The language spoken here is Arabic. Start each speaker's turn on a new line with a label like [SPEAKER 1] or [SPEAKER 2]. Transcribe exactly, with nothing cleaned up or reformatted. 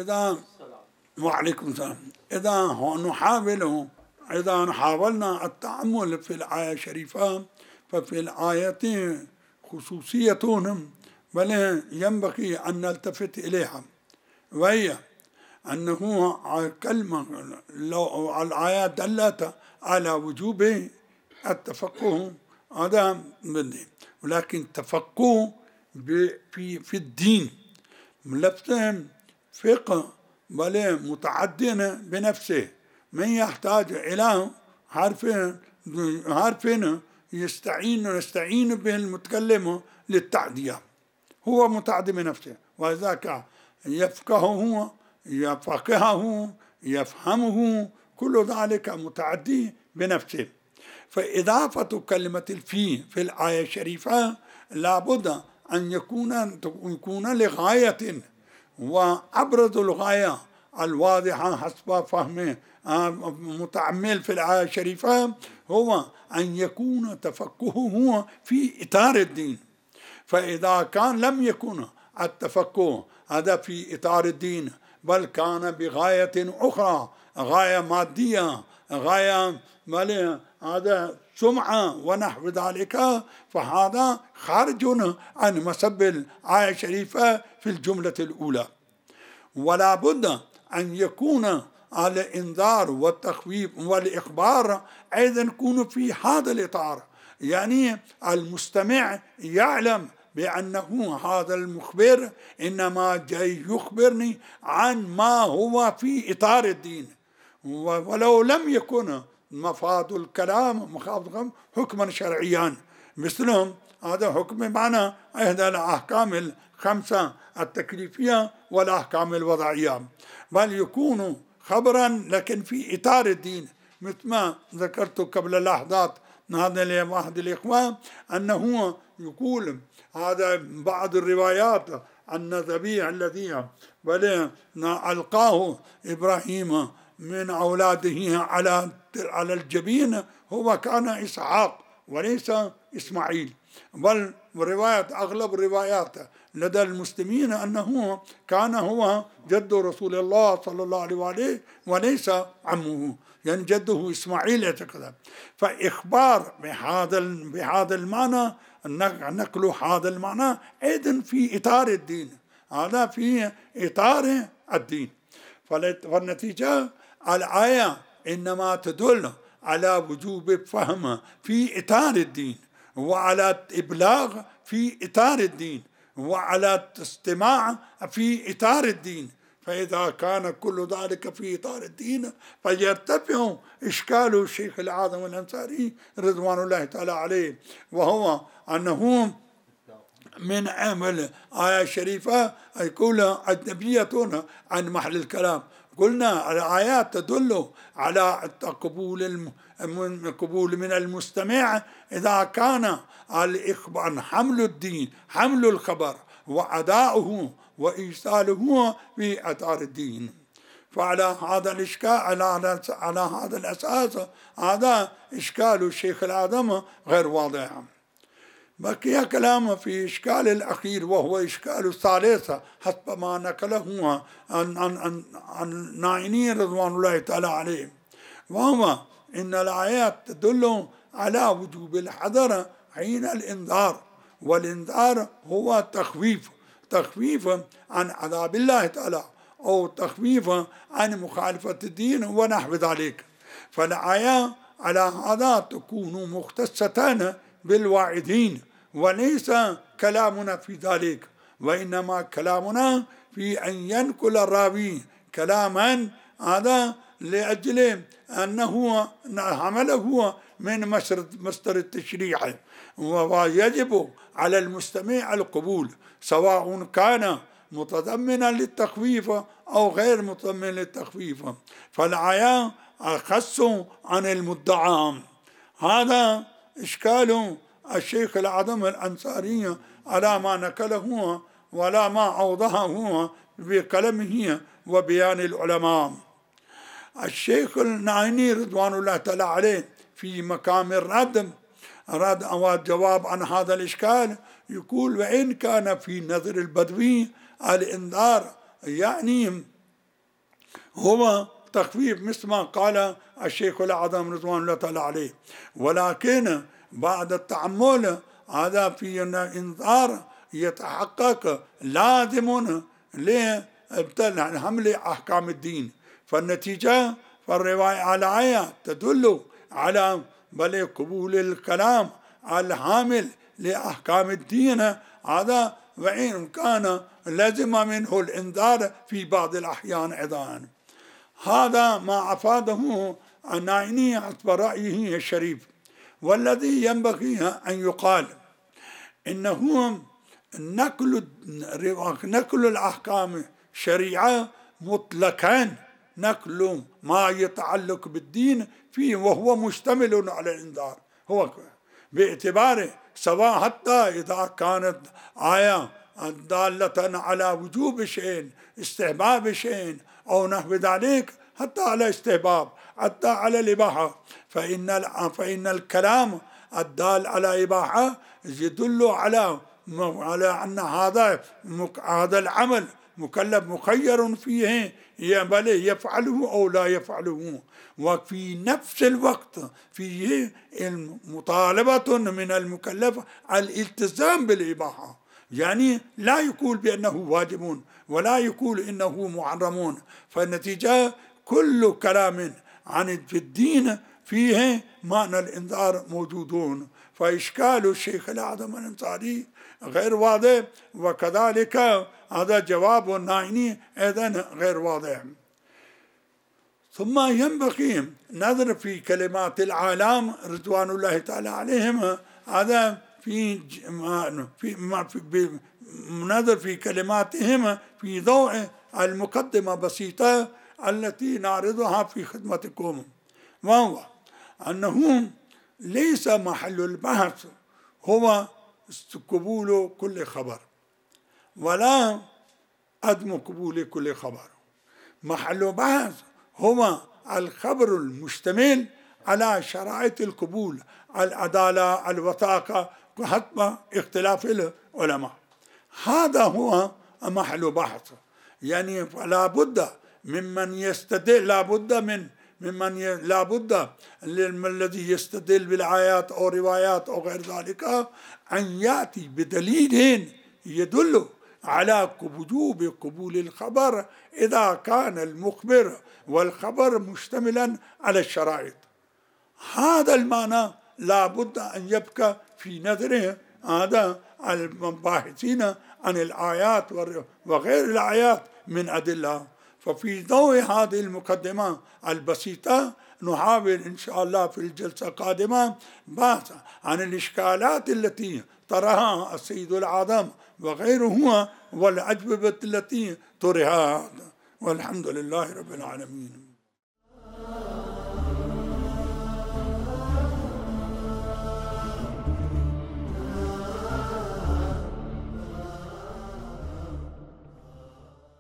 [SPEAKER 1] إذا وعليكم السلام إذا نحاول إذا حاولنا التأمل في الآية الشريفة ففي الآية خصوصية بل ينبغي أن نلتفت إليها، وهي أنه كلمة لو الآيات دلت على وجوب التفقه هذا مني، ولكن تفقه في في الدين لفظ فقه بل متعدٍ بنفسه، من يحتاج إلى حرف حرف يستعين يستعين به المتكلم للتعدية، هو متعدي بنفسه، وذاك يفقهه يفقهه يفهمه كل ذلك متعدي بنفسه. فإضافة كلمة الفي في الآية الشريفة لابد أن يكون يكون لغاية، وأبرز الغاية الواضحة حسب فهم متأمل في الآية الشريفة هو أن يكون تفقهه في إطار الدين. فإذا كان لم يكن التفقه هذا في إطار الدين بل كان بغاية أخرى، غاية مادية، غاية هذا سمعة ونحو ذلك، فهذا خارج عن مسب الآية الشريفة في الجملة الأولى. ولا بد أن يكون الإنذار والتخويف والإخبار أيضا يكون في هذا الإطار، يعني المستمع يعلم بأنه هذا المخبر إنما جاي يخبرني عن ما هو في إطار الدين، ولو لم يكن مفاد الكلام مخالف حكما شرعيا مثلهم هذا حكم معنى إحدى الأحكام الخمسة التكليفية والأحكام الوضعية، بل يكون خبرا لكن في إطار الدين، مثل ما ذكرت قبل لحظات هذا واحد الإخوان أنه يقول هذا بعض الروايات أن الذبيح الذي بل ألقاه إبراهيم من أولاده على على الجبين هو كان إسحاق وليس إسماعيل، بل رواية أغلب الروايات لدى المسلمين أنه كان هو جد رسول الله صلى الله عليه وآله وليس عمه، يعني جده إسماعيل يتكلم. فإخبار بهذا بهذا المعنى نقل هذا المعنى أيضا في إطار الدين، هذا في إطار الدين. فالنتيجة الآية إنما تدل على وجوب فهم في إطار الدين، وعلى إبلاغ في إطار الدين، وعلى استماع في إطار الدين. فإذا كان كل ذلك في إطار الدين فيرتفع إشكال الشيخ الأعظم الأنصاري رضوان الله تعالى عليه، وهو أنه من عمل آية شريفة يقول أجنبية عن محل الكلام. قلنا الآيات تدل على القبول القبول من المستمع إذا كان الإخبار حمل الدين حمل الخبر وأداؤه وإيصاله في إطار الدين. فعلى هذا الإشكال على على هذا الأساس هذا إشكال الشيخ الأعظم غير واضح. بقي كلام في إشكال الأخير وهو إشكال الثالث حسب ما نقله عن عن عن عن ناعيني رضوان الله تعالى عليه، وهو إن الآيات تدل على وجوب الحذر حين الإنذار، والإنذار هو تخويف تخويف عن عذاب الله تعالى أو تخويف عن مخالفة الدين ونحو ذلك. فالآية على هذا تكون مختصة بالواعدين، وليس كلامنا في ذلك، وإنما كلامنا في أن ينقل الراوي كلاما هذا لأجل أنه عمله من مصدر التشريع، ويجب على المستمع القبول سواء كان متضمنا للتخويف أو غير متضمن للتخويف. فالآية أخص عن المدعى. هذا إشكال الشيخ الأعظم الأنصاري على ما نقله ولا ما أوضحه بكلمه وبيان العلماء. الشيخ الناعيني رضوان الله تعالى عليه في مقام الرد رد أو جواب عن هذا الإشكال يقول: وإن كان في نظر البدوي الإنذار يعني هو تخفيف مثل ما قال الشيخ الأعظم رضوان الله تعالى عليه، ولكن بعد التأمل هذا في إنذار يتحقق لازم لحمل أحكام الدين. فالنتيجة فالرواية على آية تدل على بل قبول الكلام الحامل لأحكام الدين هذا، وإن كان لازم منه الإنذار في بعض الأحيان أيضا. هذا ما أفاده النائني حسب رأيه الشريف. والذي ينبغي أن يقال إنه نقل نقل الأحكام شريعة مطلقا، نقل ما يتعلق بالدين فيه وهو مشتمل على الإنذار، هو باعتباره سواء حتى إذا كانت آية دالة على وجوب شيء، استحباب شيء أو نحو ذلك، حتى على استحباب، حتى على الإباحة، فإن فإن الكلام الدال على إباحة يدل على على أن هذا هذا العمل مكلف مخير فيه، بل يفعله أو لا يفعله. وفي نفس الوقت فيه مطالبة من المكلف الالتزام بالإباحة، يعني لا يقول بأنه واجب ولا يقول إنه محرم. فالنتيجة كل كلام عن في الدين فيه معنى الإنذار موجودون. فإشكال الشيخ الأعظم الأنصاري غير واضح، وكذلك هذا جواب النائني أيضا غير واضح. ثم ينبغي نظر في كلمات العالم رضوان الله تعالى عليهم، هذا في في نظر في كلماتهم في ضوء المقدمة بسيطة التي نعرضها في خدمتكم، وهو أنه ليس محل البحث هو قبول كل خبر ولا عدم قبول كل خبر. محل بحث هو الخبر المشتمل على شرائط القبول، العدالة، الوثاقة، حتى اختلاف العلماء. هذا هو محل بحث. يعني لا بد ممن يستدل، لا بد من ممن ي... لا بد الذي يستدل بالآيات أو روايات أو غير ذلك أن يأتي بدليل يدل على وجوب قبول الخبر إذا كان المخبر والخبر مشتملا على الشرائط. هذا المعنى لا بد أن يبقى في نظره هذا الباحثين عن الآيات وغير الآيات من أدلة. ففي ضوء هذه المقدمة البسيطة نحاول إن شاء الله في الجلسة القادمة بحث عن الإشكالات التي طرحها السيد الأعظم وغيره والأجوبة التي طرحت، والحمد لله رب العالمين.